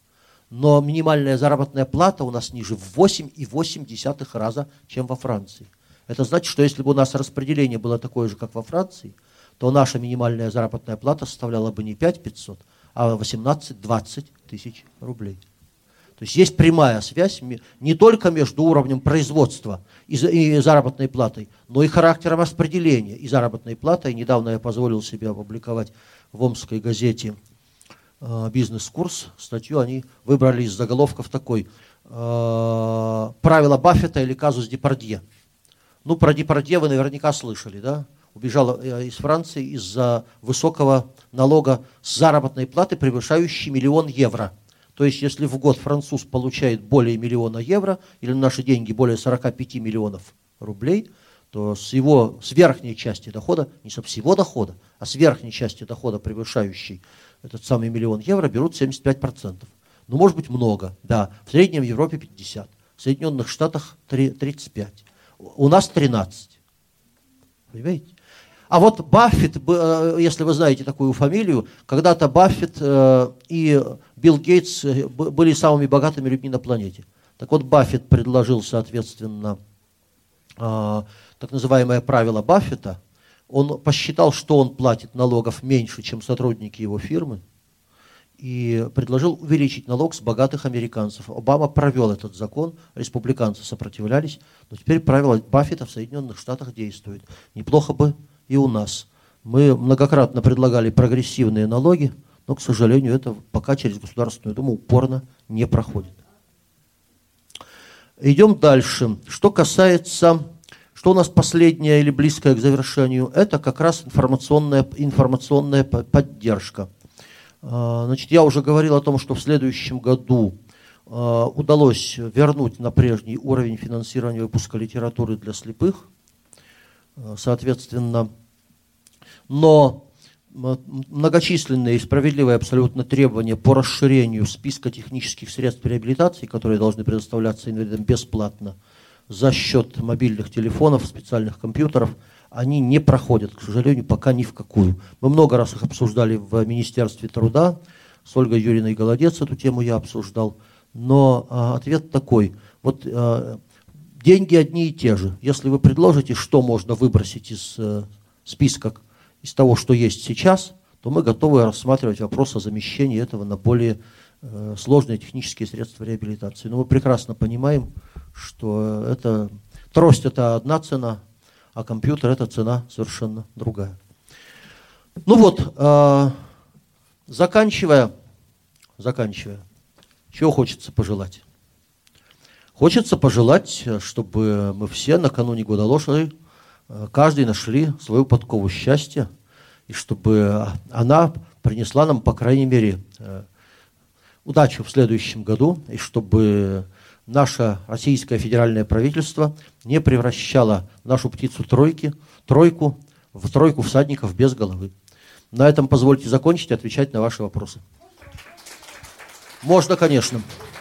Но минимальная заработная плата у нас ниже в восемь и восемь десятых раза, чем во Франции. Это значит, что если бы у нас распределение было такое же, как во Франции, то наша минимальная заработная плата составляла бы не пять тысяч пятьсот, а восемнадцать-двадцать тысяч рублей. То есть есть прямая связь не только между уровнем производства и заработной платой, но и характером распределения и заработной платой. Недавно я позволил себе опубликовать в омской газете «Бизнес-курс» статью. Они выбрали из заголовков такой: «Правила Баффета или казус Депардье». Ну, про Депардье вы наверняка слышали, да? Убежал из Франции из-за высокого налога с заработной платы, превышающей миллион евро. То есть, если в год француз получает более миллиона евро, или на наши деньги более сорока пяти миллионов рублей, то с его, с верхней части дохода, не со всего дохода, а с верхней части дохода, превышающей этот самый миллион евро, берут семьдесят пять процентов. Ну, может быть, много, да. В среднем в Европе пятьдесят процентов, в Соединенных Штатах тридцать пять процентов. У нас тринадцать процентов. Понимаете? А вот Баффет, если вы знаете такую фамилию, когда-то Баффет и Билл Гейтс были самыми богатыми людьми на планете. Так вот, Баффет предложил, соответственно, так называемое правило Баффета. Он посчитал, что он платит налогов меньше, чем сотрудники его фирмы, и предложил увеличить налог с богатых американцев. Обама провел этот закон, республиканцы сопротивлялись, но теперь правило Баффета в Соединенных Штатах действует. Неплохо бы и у нас. Мы многократно предлагали прогрессивные налоги, но, к сожалению, это пока через Государственную Думу упорно не проходит. Идем дальше. Что касается, что у нас последнее или близкое к завершению, это как раз информационная, информационная поддержка. Значит, я уже говорил о том, что в следующем году удалось вернуть на прежний уровень финансирования выпуска литературы для слепых. Соответственно, но многочисленные и справедливые абсолютно требования по расширению списка технических средств реабилитации, которые должны предоставляться инвалидам бесплатно за счет мобильных телефонов, специальных компьютеров, они не проходят, к сожалению, пока ни в какую. Мы много раз их обсуждали в Министерстве труда, с Ольгой Юрьевной Голодец эту тему я обсуждал, но а, ответ такой. Вот а, деньги одни и те же. Если вы предложите, что можно выбросить из э, списка, из того, что есть сейчас, то мы готовы рассматривать вопрос о замещении этого на более э, сложные технические средства реабилитации. Но мы прекрасно понимаем, что это, трость – это одна цена, а компьютер – это цена совершенно другая. Ну вот, э, заканчивая, заканчивая, чего хочется пожелать? Хочется пожелать, чтобы мы все накануне года лошади, каждый нашли свою подкову счастья, и чтобы она принесла нам, по крайней мере, удачу в следующем году, и чтобы наше российское федеральное правительство не превращало нашу птицу тройки, тройку в тройку всадников без головы. На этом позвольте закончить и отвечать на ваши вопросы. Можно, конечно.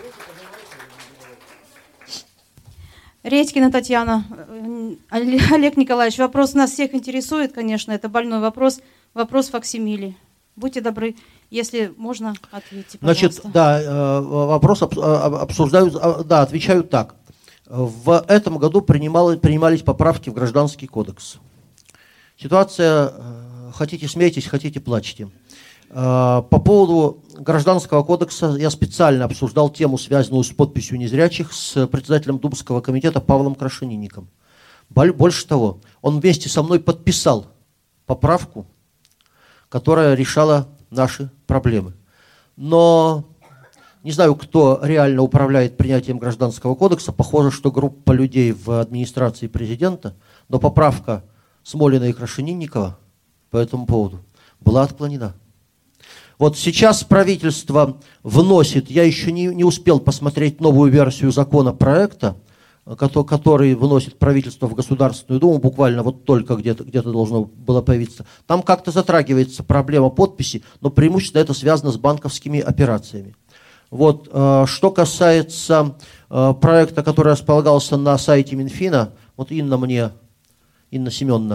Редькина Татьяна. Олег Николаевич, вопрос нас всех интересует, конечно, это больной вопрос. Вопрос факсимили. Будьте добры, если можно, ответьте, пожалуйста. Значит, да, вопрос обсуждают, да, отвечаю так. В этом году принимали, принимались поправки в Гражданский кодекс. Ситуация, хотите смейтесь, хотите плачьте. По поводу Гражданского кодекса я специально обсуждал тему, связанную с подписью незрячих, с председателем Думского комитета Павлом Крашенинником. Больше того, он вместе со мной подписал поправку, которая решала наши проблемы. Но не знаю, кто реально управляет принятием Гражданского кодекса. Похоже, что группа людей в администрации президента, но поправка Смолина и Крашенинникова по этому поводу была отклонена. Вот сейчас правительство вносит, я еще не, не успел посмотреть новую версию законопроекта, который выносит правительство в Государственную Думу, буквально вот только где-то где-то должно было появиться. Там как-то затрагивается проблема подписи, но преимущественно это связано с банковскими операциями. Вот, что касается проекта, который располагался на сайте Минфина, вот Инна мне, Инна Семеновна,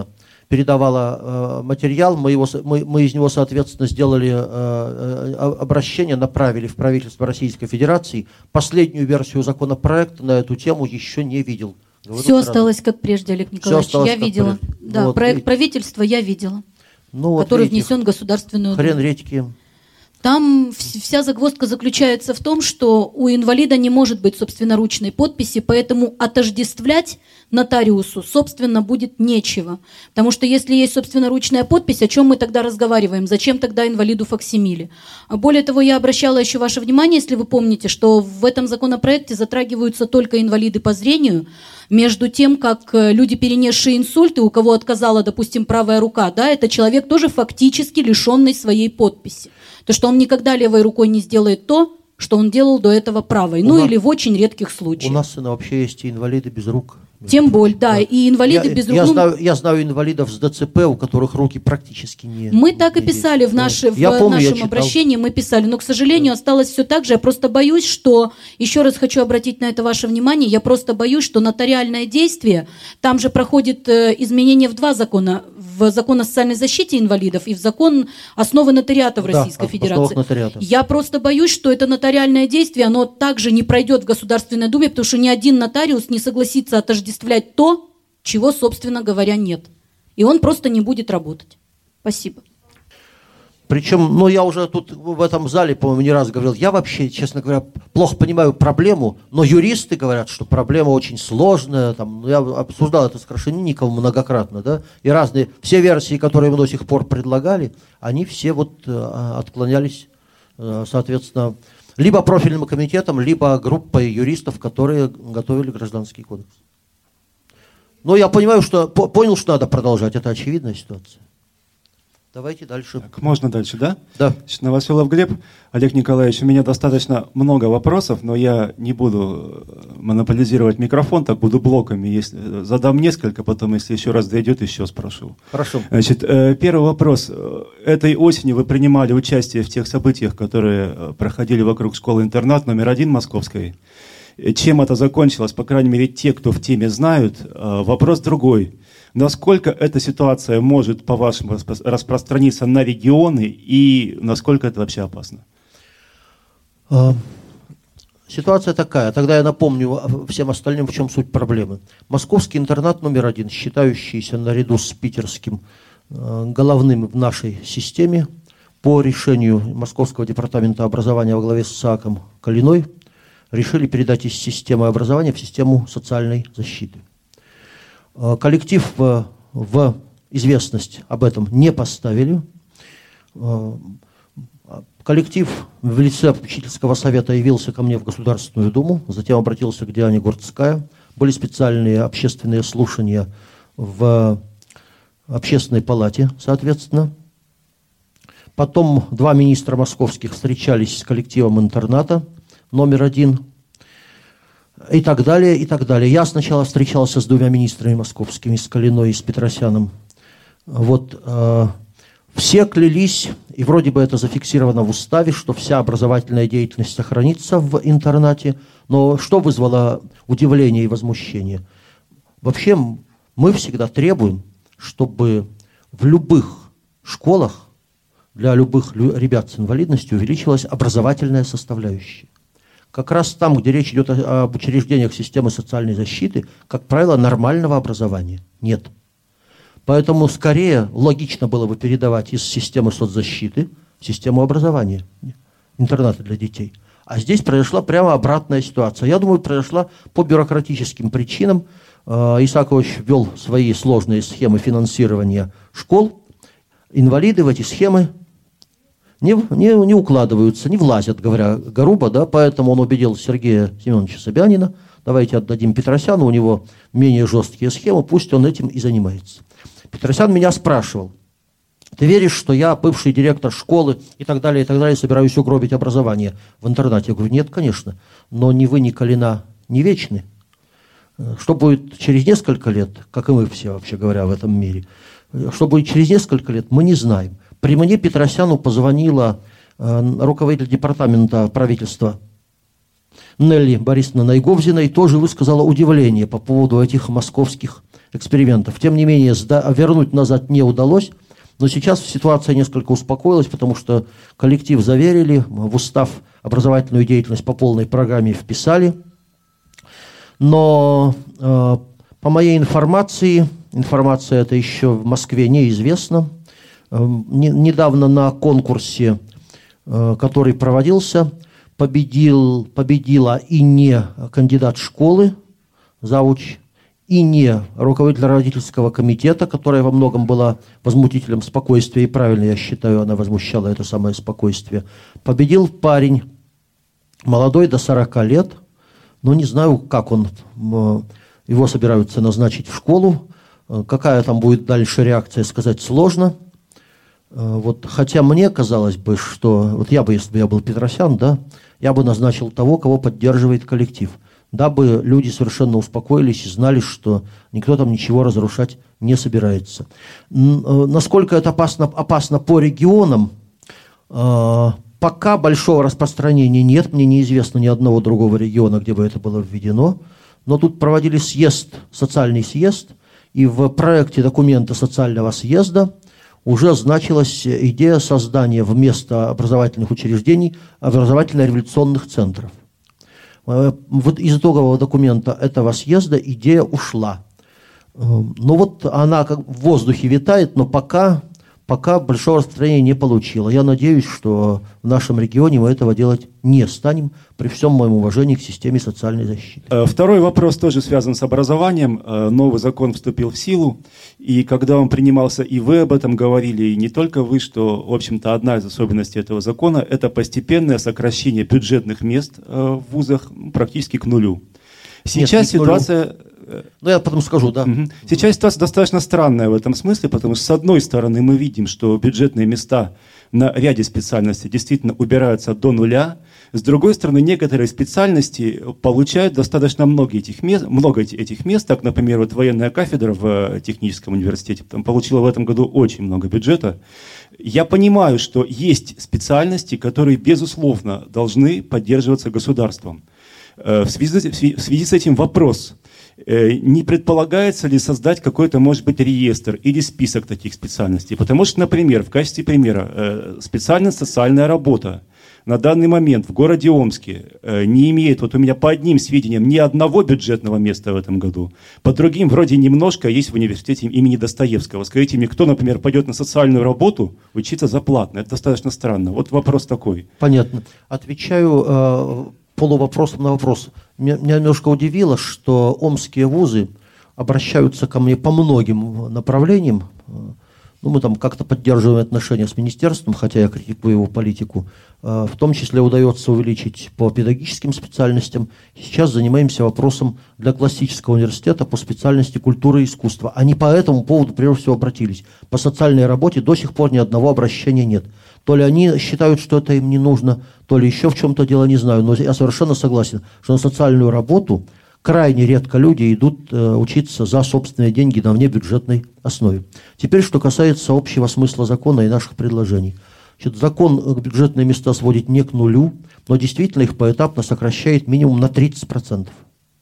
передавала э, материал, мы, его, мы, мы из него, соответственно, сделали э, обращение, направили в правительство Российской Федерации. Последнюю версию законопроекта на эту тему еще не видел. Говорю Все сразу. осталось как прежде, Олег Николаевич. Я видела. Прежде. Да, вот, проект видите. правительства я видела, ну, вот который видите, внесен в Государственную Думу. Хрен редьки. Там вся загвоздка заключается в том, что у инвалида не может быть собственноручной подписи, поэтому отождествлять нотариусу, собственно, будет нечего. Потому что если есть собственноручная подпись, о чем мы тогда разговариваем? Зачем тогда инвалиду факсимиле? Более того, я обращала еще ваше внимание, если вы помните, что в этом законопроекте затрагиваются только инвалиды по зрению, между тем, как люди, перенесшие инсульты, у кого отказала, допустим, правая рука, да, это человек тоже фактически лишенный своей подписи. То, что он никогда левой рукой не сделает то, что он делал до этого правой. У ну нас, или в очень редких случаях. У нас вообще есть и инвалиды без рук. Тем более, да, и инвалиды я, без рук. Я, ну, знаю, я знаю инвалидов с ДЦП, у которых руки практически не... Мы так и писали есть. в, наши, в помню, нашем обращении, мы писали, но, к сожалению, осталось все так же. Я просто боюсь, что, еще раз хочу обратить на это ваше внимание, я просто боюсь, что нотариальное действие, там же проходит э, изменение в два закона, в закон о социальной защите инвалидов и в закон основы нотариата в да, Российской Федерации. Нотариата. Я просто боюсь, что это нотариальное действие, оно также не пройдет в Государственной Думе, потому что ни один нотариус не согласится отождествлять то, чего, собственно говоря, нет. И он просто не будет работать. Спасибо. Причем, ну, я уже тут в этом зале, по-моему, не раз говорил, я вообще, честно говоря, плохо понимаю проблему, но юристы говорят, что проблема очень сложная. Там, я обсуждал это с Крашенинниковым многократно, да, и разные, все версии, которые мы до сих пор предлагали, они все вот э, отклонялись, э, соответственно, либо профильным комитетом, либо группой юристов, которые готовили Гражданский кодекс. Но я понимаю, что понял, что надо продолжать. Это очевидная ситуация. Давайте дальше. Так, можно дальше, да? Да. Новоселов Глеб. Олег Николаевич, у меня достаточно много вопросов, но я не буду монополизировать микрофон, так буду блоками. Если, задам несколько, потом, если еще раз дойдет, еще спрошу. Хорошо. Значит, первый вопрос. Этой осенью вы принимали участие в тех событиях, которые проходили вокруг школы-интернат номер один Московской. Чем это закончилось, по крайней мере, те, кто в теме знают. Вопрос другой. Насколько эта ситуация может, по-вашему, распространиться на регионы и насколько это вообще опасно? Ситуация такая. Тогда я напомню всем остальным, в чем суть проблемы. Московский интернат номер один, считающийся наряду с питерским головным в нашей системе, по решению Московского департамента образования во главе с САКом Калиной, решили передать из системы образования в систему социальной защиты. Коллектив в, в известность об этом не поставили. Коллектив в лице учительского совета явился ко мне в Государственную Думу, затем обратился к Диане Гурцкая. Были специальные общественные слушания в общественной палате, соответственно. Потом два министра московских встречались с коллективом интерната номер один, и так далее, и так далее. Я сначала встречался с двумя министрами московскими, с Калиной и с Петросяном. Вот, э, все клялись, и вроде бы это зафиксировано в уставе, что вся образовательная деятельность сохранится в интернате, но что вызвало удивление и возмущение? Вообще мы всегда требуем, чтобы в любых школах для любых ребят с инвалидностью увеличилась образовательная составляющая. Как раз там, где речь идет об учреждениях системы социальной защиты, как правило, нормального образования нет. Поэтому скорее логично было бы передавать из системы соцзащиты в систему образования, интернаты для детей. А здесь произошла прямо обратная ситуация. Я думаю, произошла по бюрократическим причинам. Исаакович ввел свои сложные схемы финансирования школ. Инвалиды в эти схемы Не, не, не укладываются, не влазят, говоря грубо, да, поэтому он убедил Сергея Семеновича Собянина, давайте отдадим Петросяну, у него менее жесткие схемы, пусть он этим и занимается. Петросян меня спрашивал, ты веришь, что я, бывший директор школы и так далее, и так далее, собираюсь угробить образование в интернате? Я говорю, нет, конечно, но ни вы, ни Калина не вечны. Что будет через несколько лет, как и мы все, вообще говоря, в этом мире, что будет через несколько лет, мы не знаем. При мне Петросяну позвонила э, руководитель департамента правительства Нелли Борисовна Найговзина и тоже высказала удивление по поводу этих московских экспериментов. Тем не менее, сда- вернуть назад не удалось. Но сейчас ситуация несколько успокоилась, потому что коллектив заверили, в устав образовательную деятельность по полной программе вписали. Но э, по моей информации, информация эта еще в Москве неизвестна. Э, не, недавно на конкурсе, э, который проводился, победил, победила и не кандидат школы, завуч, и не руководитель родительского комитета, которая во многом была возмутителем спокойствия, и правильно, я считаю, она возмущала это самое спокойствие. Победил парень, молодой, до сорока лет, но не знаю, как он, его собираются назначить в школу, какая там будет дальше реакция, сказать сложно. Вот, хотя мне казалось бы, что, вот я бы, если бы я был Петросян, да, я бы назначил того, кого поддерживает коллектив, дабы люди совершенно успокоились и знали, что никто там ничего разрушать не собирается. Насколько это опасно, опасно по регионам, пока большого распространения нет, мне неизвестно ни одного другого региона, где бы это было введено, но тут проводили съезд, социальный съезд, и в проекте документа социального съезда уже значилась идея создания вместо образовательных учреждений образовательно-революционных центров. Вот из итогового документа этого съезда идея ушла. Ну вот она как в воздухе витает, но пока, пока большого распространения не получила. Я надеюсь, что в нашем регионе мы этого делать не станем, при всем моем уважении к системе социальной защиты. Второй вопрос тоже связан с образованием. Новый закон вступил в силу, и когда он принимался, и вы об этом говорили, и не только вы, что, в общем-то, одна из особенностей этого закона – это постепенное сокращение бюджетных мест в вузах практически к нулю. Сейчас Нет, ситуация... Ну, я потом скажу, да. Угу. Сейчас ситуация достаточно странная в этом смысле, потому что, с одной стороны, мы видим, что бюджетные места на ряде специальностей действительно убираются до нуля. С другой стороны, некоторые специальности получают достаточно много этих мест, много этих мест. Так, например, вот военная кафедра в техническом университете там получила в этом году очень много бюджета. Я понимаю, что есть специальности, которые, безусловно, должны поддерживаться государством. В связи, в связи с этим вопрос: не предполагается ли создать какой-то, может быть, реестр или список таких специальностей? Потому что, например, в качестве примера, специальность социальная работа на данный момент в городе Омске не имеет, вот у меня по одним сведениям, ни одного бюджетного места в этом году. По другим вроде немножко есть в университете имени Достоевского. Скажите мне, кто, например, пойдет на социальную работу учиться за платно? Это достаточно странно. Вот вопрос такой. Понятно. Отвечаю э, полувопросом на вопрос. Меня, меня немножко удивило, что омские вузы обращаются ко мне по многим направлениям. Ну, мы там как-то поддерживаем отношения с министерством, хотя я критикую его политику. В том числе удается увеличить по педагогическим специальностям. Сейчас занимаемся вопросом для классического университета по специальности культуры и искусства. Они по этому поводу прежде всего обратились. По социальной работе до сих пор ни одного обращения нет. То ли они считают, что это им не нужно, то ли еще в чем-то дело, не знаю. Но я совершенно согласен, что на социальную работу крайне редко люди идут э, учиться за собственные деньги на внебюджетной основе. Теперь, что касается общего смысла закона и наших предложений. Значит, закон бюджетные места сводит не к нулю, но действительно их поэтапно сокращает минимум на тридцать процентов.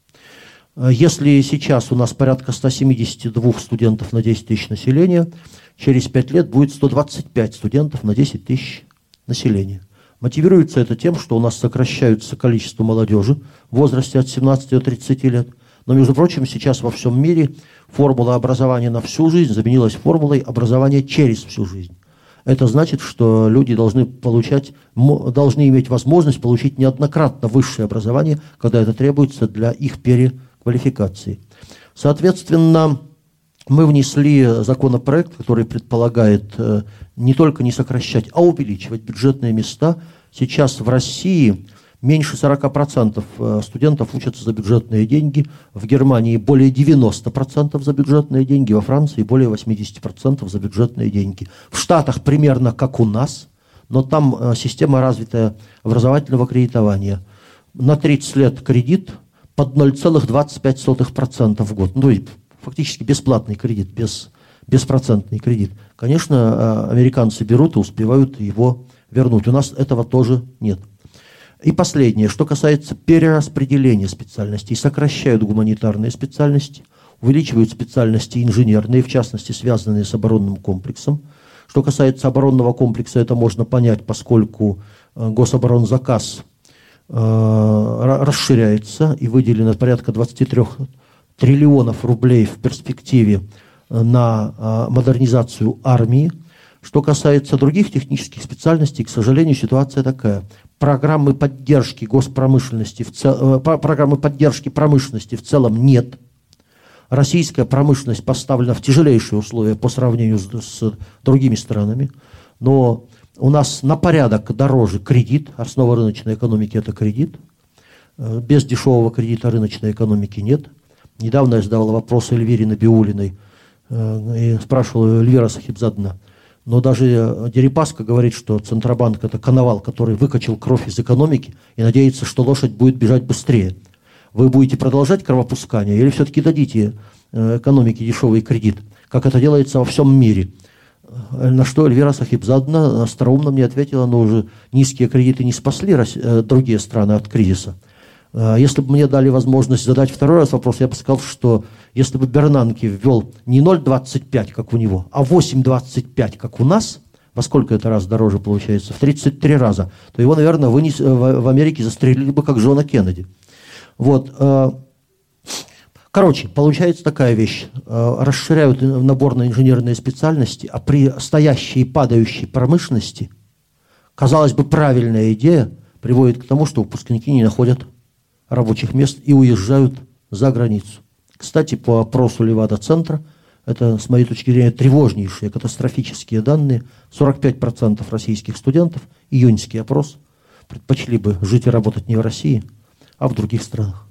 Если сейчас у нас порядка ста семидесяти двух студентов на десять тысяч населения, через пять лет будет сто двадцать пять студентов на десять тысяч населения. Мотивируется это тем, что у нас сокращается количество молодежи в возрасте от семнадцати до тридцати лет. Но, между прочим, сейчас во всем мире формула образования на всю жизнь заменилась формулой образования через всю жизнь. Это значит, что люди должны получать, должны иметь возможность получить неоднократно высшее образование, когда это требуется для их переквалификации. Соответственно, мы внесли законопроект, который предполагает э, не только не сокращать, а увеличивать бюджетные места. Сейчас в России меньше сорока процентов студентов учатся за бюджетные деньги, в Германии более девяноста процентов за бюджетные деньги, во Франции более восьмидесяти процентов за бюджетные деньги. В Штатах примерно как у нас, но там э, система развитая образовательного кредитования. На тридцать лет кредит под ноль целых двадцать пять сотых процента в год. Ну и фактически бесплатный кредит, без, беспроцентный кредит. Конечно, американцы берут и успевают его вернуть. У нас этого тоже нет. И последнее, что касается перераспределения специальностей. Сокращают гуманитарные специальности, увеличивают специальности инженерные, в частности, связанные с оборонным комплексом. Что касается оборонного комплекса, это можно понять, поскольку гособоронзаказ расширяется и выделено порядка двадцать три триллионов рублей в перспективе на модернизацию армии. Что касается других технических специальностей, к сожалению, ситуация такая. Программы поддержки госпромышленности, в цел... программы поддержки промышленности в целом нет. Российская промышленность поставлена в тяжелейшие условия по сравнению с, с другими странами. Но у нас на порядок дороже кредит. Основа рыночной экономики – это кредит. Без дешевого кредита рыночной экономики нет. Недавно я задавал вопрос Эльвире Набиуллиной и спрашивал Эльвира Сахибзадовна, но даже Дерипаска говорит, что Центробанк – это коновал, который выкачал кровь из экономики и надеется, что лошадь будет бежать быстрее. Вы будете продолжать кровопускание или все-таки дадите экономике дешевый кредит, как это делается во всем мире? На что Эльвира Сахибзадовна остроумно мне ответила, но уже низкие кредиты не спасли другие страны от кризиса. Если бы мне дали возможность задать второй раз вопрос, я бы сказал, что если бы Бернанке ввел не ноль целых двадцать пять, как у него, а восемь целых двадцать пять, как у нас, во сколько это раз дороже получается? В тридцать три раза. То его, наверное, вынес, в Америке застрелили бы, как Джона Кеннеди. Вот. Короче, получается такая вещь. Расширяют набор на инженерные специальности, а при стоящей и падающей промышленности, казалось бы, правильная идея приводит к тому, что выпускники не находят рабочих мест и уезжают за границу. Кстати, по опросу Левада-центра, это, с моей точки зрения, тревожнейшие, катастрофические данные. сорок пять процентов российских студентов, июньский опрос, предпочли бы жить и работать не в России, а в других странах.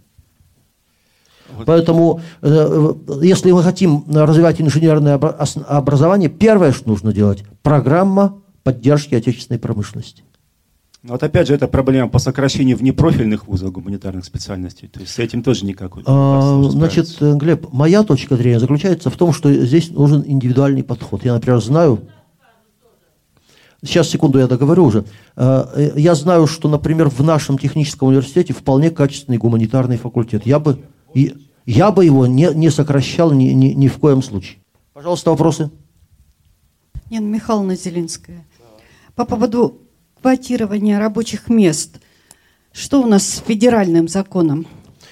Вот. Поэтому, э, если мы хотим развивать инженерное образование, первое, что нужно делать, программа поддержки отечественной промышленности. Вот опять же, это проблема по сокращению внепрофильных вузов гуманитарных специальностей. То есть с этим тоже никак. А, значит, Глеб, моя точка зрения заключается в том, что здесь нужен индивидуальный подход. Я, например, знаю... Сейчас, секунду, я договорю уже. Я знаю, что, например, в нашем техническом университете вполне качественный гуманитарный факультет. Я бы, я бы его не, не сокращал ни, ни, ни в коем случае. Пожалуйста, вопросы? Нина Михайловна Зелинская. По поводу квотирования рабочих мест. Что у нас с федеральным законом?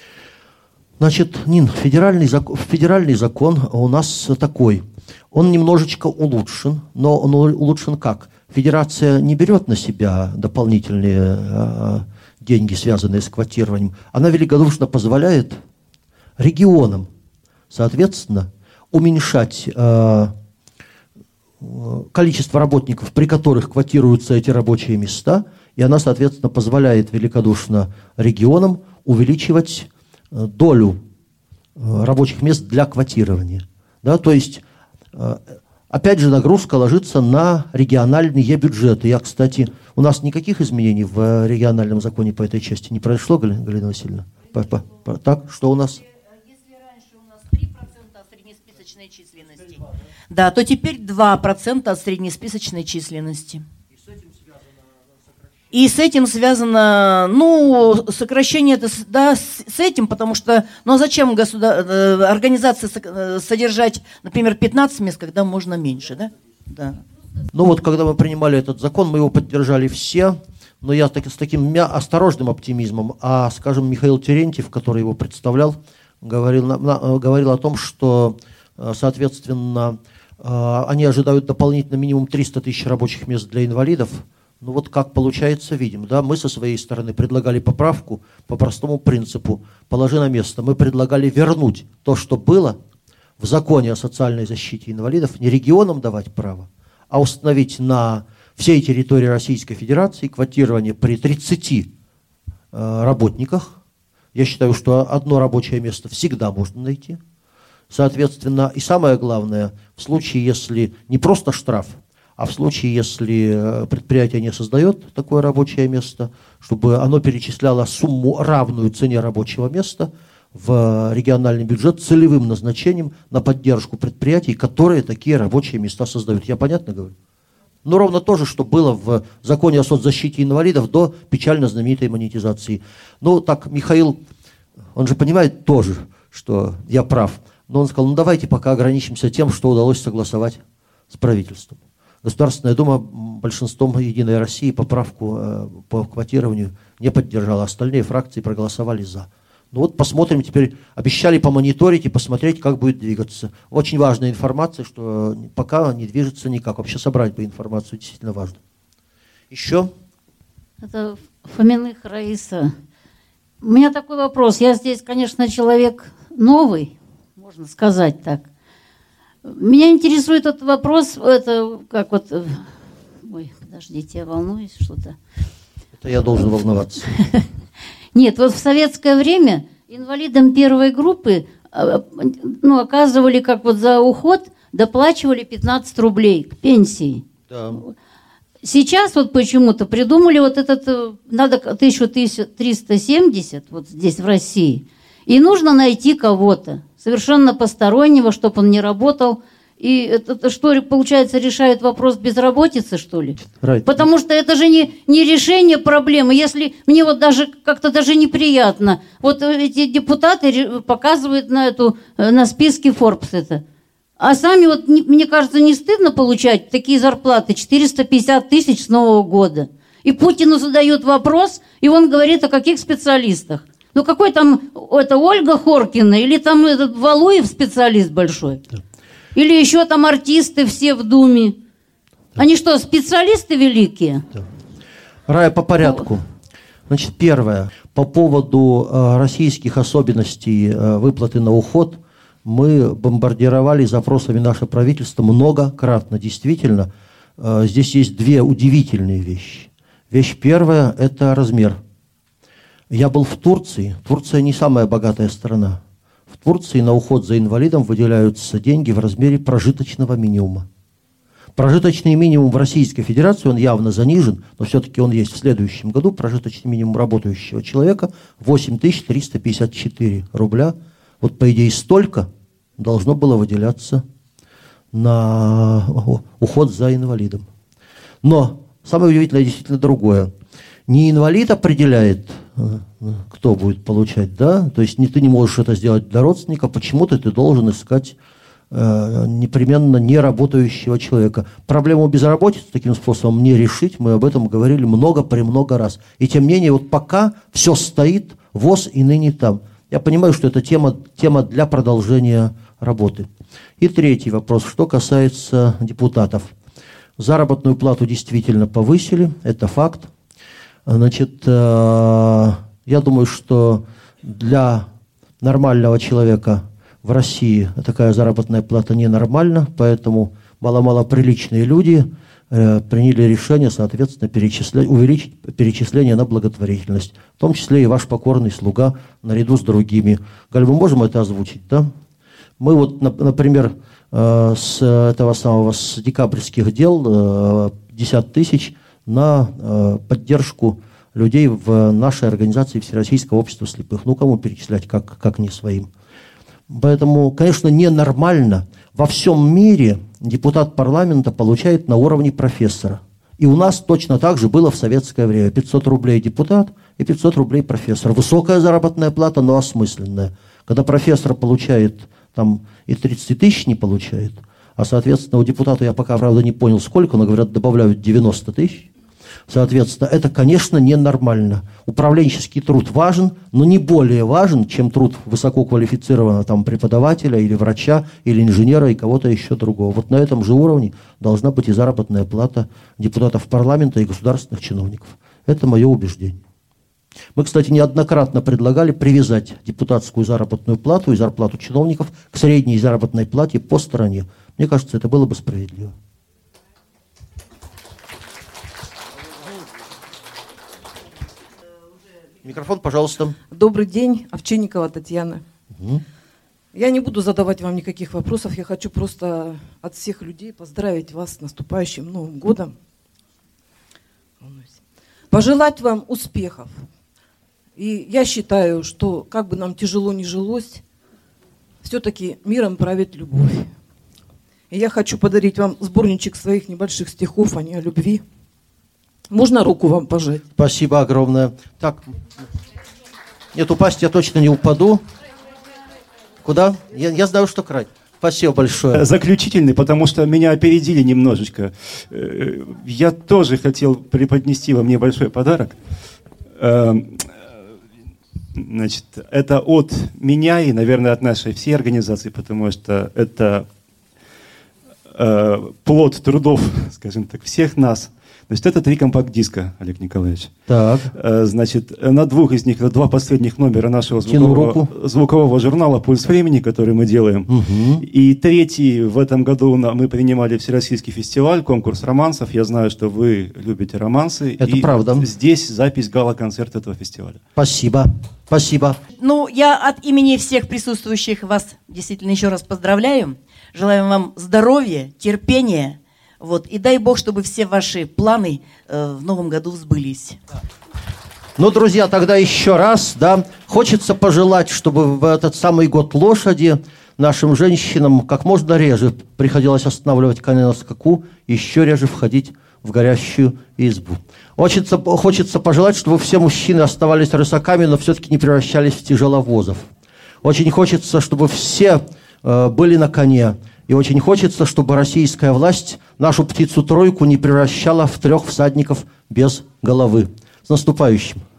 Значит, Нин, федеральный закон, федеральный закон у нас такой. Он немножечко улучшен, но он улучшен как? Федерация не берет на себя дополнительные э, деньги, связанные с квотированием. Она великодушно позволяет регионам, соответственно, уменьшать э, количество работников, при которых квотируются эти рабочие места, и она, соответственно, позволяет великодушно регионам увеличивать э, долю э, рабочих мест для квотирования. Да, то есть... Э, Опять же, нагрузка ложится на региональные бюджеты. Я, кстати, у нас никаких изменений в региональном законе по этой части не произошло, Галина Васильевна? По, по, по, так, что у нас? Если раньше у нас три процента от среднесписочной численности, да, то теперь два процента от среднесписочной численности. И с этим связано, ну, сокращение, да, с, с этим, потому что, ну, а зачем государ... организации содержать, например, пятнадцать мест, когда можно меньше, да? Да. Ну вот, когда мы принимали этот закон, мы его поддержали все, но я так, с таким осторожным оптимизмом, а, скажем, Михаил Терентьев, который его представлял, говорил, на, говорил о том, что, соответственно, они ожидают дополнительно минимум триста тысяч рабочих мест для инвалидов. Ну вот как получается, видим, да, мы со своей стороны предлагали поправку по простому принципу «положи на место». Мы предлагали вернуть то, что было в законе о социальной защите инвалидов, не регионам давать право, а установить на всей территории Российской Федерации квотирование при тридцати э, работниках. Я считаю, что одно рабочее место всегда можно найти. Соответственно, и самое главное, в случае, если не просто штраф, а в случае, если предприятие не создает такое рабочее место, чтобы оно перечисляло сумму, равную цене рабочего места, в региональный бюджет целевым назначением на поддержку предприятий, которые такие рабочие места создают. Я понятно говорю? Ну, ровно то же, что было в законе о соцзащите инвалидов до печально знаменитой монетизации. Ну, так, Михаил, он же понимает тоже, что я прав. Но он сказал, ну давайте пока ограничимся тем, что удалось согласовать с правительством. Государственная Дума большинством «Единой России» поправку э, по квотированию не поддержала. Остальные фракции проголосовали за. Ну вот посмотрим теперь. Обещали помониторить и посмотреть, как будет двигаться. Очень важная информация, что пока не движется никак. Вообще собрать бы информацию действительно важно. Еще? Это Фоминых Раиса. У меня такой вопрос. Я здесь, конечно, человек новый, можно сказать так. Меня интересует этот вопрос, это как вот... Ой, подождите, я волнуюсь что-то. Это я должен волноваться. Нет, вот в советское время инвалидам первой группы ну, оказывали, как вот за уход, доплачивали пятнадцать рублей к пенсии. Да. Сейчас вот почему-то придумали вот этот, надо тысяча триста семьдесят вот здесь в России, и нужно найти кого-то совершенно постороннего, чтобы он не работал. И это, это что, получается, решает вопрос безработицы, что ли? Right. Потому что это же не, не решение проблемы. Если мне вот даже как-то даже неприятно, вот эти депутаты показывают на эту, на списке Forbes это. А сами вот, не, мне кажется, не стыдно получать такие зарплаты, четыреста пятьдесят тысяч с Нового года. И Путину задают вопрос, и он говорит о каких специалистах. Ну какой там, это Ольга Хоркина, или там этот Валуев специалист большой? Да. Или еще там артисты все в Думе. Да. Они что, специалисты великие? Да. Рая, по порядку. Значит, первое. По поводу э, российских особенностей э, выплаты на уход, мы бомбардировали запросами наше правительство многократно. Действительно, э, здесь есть две удивительные вещи. Вещь первая – это размер. Я был в Турции. Турция не самая богатая страна. В Турции на уход за инвалидом выделяются деньги в размере прожиточного минимума. Прожиточный минимум в Российской Федерации, он явно занижен, но все-таки он есть в следующем году. Прожиточный минимум работающего человека восемь тысяч триста пятьдесят четыре рубля. Вот по идее столько должно было выделяться на уход за инвалидом. Но самое удивительное действительно другое. Не инвалид определяет, кто будет получать, да, то есть не, ты не можешь это сделать для родственника, почему-то ты должен искать э, непременно неработающего человека. Проблему безработицы таким способом не решить, мы об этом говорили много-премного раз. И тем не менее, вот пока все стоит, ВОЗ и ныне там. Я понимаю, что это тема, тема для продолжения работы. И третий вопрос, что касается депутатов. Заработную плату действительно повысили, это факт. Значит, я думаю, что для нормального человека в России такая заработная плата ненормальна, поэтому мало-мало приличные люди приняли решение, соответственно, перечислять, увеличить перечисление на благотворительность, в том числе и ваш покорный слуга наряду с другими. Галь, мы можем это озвучить, да? Мы вот, например, с этого самого, с декабрьских дел пятьдесят тысяч на э, поддержку людей в нашей организации Всероссийского общества слепых. Ну, кому перечислять, как, как не своим. Поэтому, конечно, ненормально. Во всем мире депутат парламента получает на уровне профессора. И у нас точно так же было в советское время. пятьсот рублей депутат и пятьсот рублей профессор. Высокая заработная плата, но осмысленная. Когда профессор получает там и тридцать тысяч не получает, а, соответственно, у депутата, я пока, правда, не понял, сколько, но, говорят, добавляют девяносто тысяч. Соответственно, это, конечно, ненормально. Управленческий труд важен, но не более важен, чем труд высококвалифицированного там, преподавателя или врача, или инженера, и кого-то еще другого. Вот на этом же уровне должна быть и заработная плата депутатов парламента и государственных чиновников. Это мое убеждение. Мы, кстати, неоднократно предлагали привязать депутатскую заработную плату и зарплату чиновников к средней заработной плате по стране. Мне кажется, это было бы справедливо. Микрофон, пожалуйста. Добрый день, Овчинникова Татьяна. Угу. Я не буду задавать вам никаких вопросов, я хочу просто от всех людей поздравить вас с наступающим Новым годом. Пожелать вам успехов. И я считаю, что как бы нам тяжело ни жилось, все-таки миром правит любовь. И я хочу подарить вам сборничек своих небольших стихов, они о любви. Можно руку вам пожать? Спасибо огромное. Так, нет, упасть я точно не упаду. Куда? Я, я знаю, что край. Спасибо большое. Заключительный, потому что меня опередили немножечко. Я тоже хотел преподнести вам небольшой подарок. Значит, это от меня и, наверное, от нашей всей организации, потому что это плод трудов, скажем так, всех нас. Значит, это три компакт-диска, Олег Николаевич. Так. Значит, на двух из них, это два последних номера нашего звукового, звукового журнала «Пульс времени», который мы делаем. Угу. И третий, в этом году мы принимали Всероссийский фестиваль, конкурс романсов. Я знаю, что вы любите романсы. Это и правда. Здесь запись гала-концерта этого фестиваля. Спасибо. Спасибо. Ну, я от имени всех присутствующих вас действительно еще раз поздравляю. Желаем вам здоровья, терпения. Вот. И дай Бог, чтобы все ваши планы э, в новом году сбылись. Ну, друзья, тогда еще раз, да, хочется пожелать, чтобы в этот самый год лошади нашим женщинам как можно реже приходилось останавливать коня на скаку, еще реже входить в горящую избу. Хочется, хочется пожелать, чтобы все мужчины оставались рысаками, но все-таки не превращались в тяжеловозов. Очень хочется, чтобы все э, были на коне. И очень хочется, чтобы российская власть нашу птицу-тройку не превращала в трех всадников без головы. С наступающим!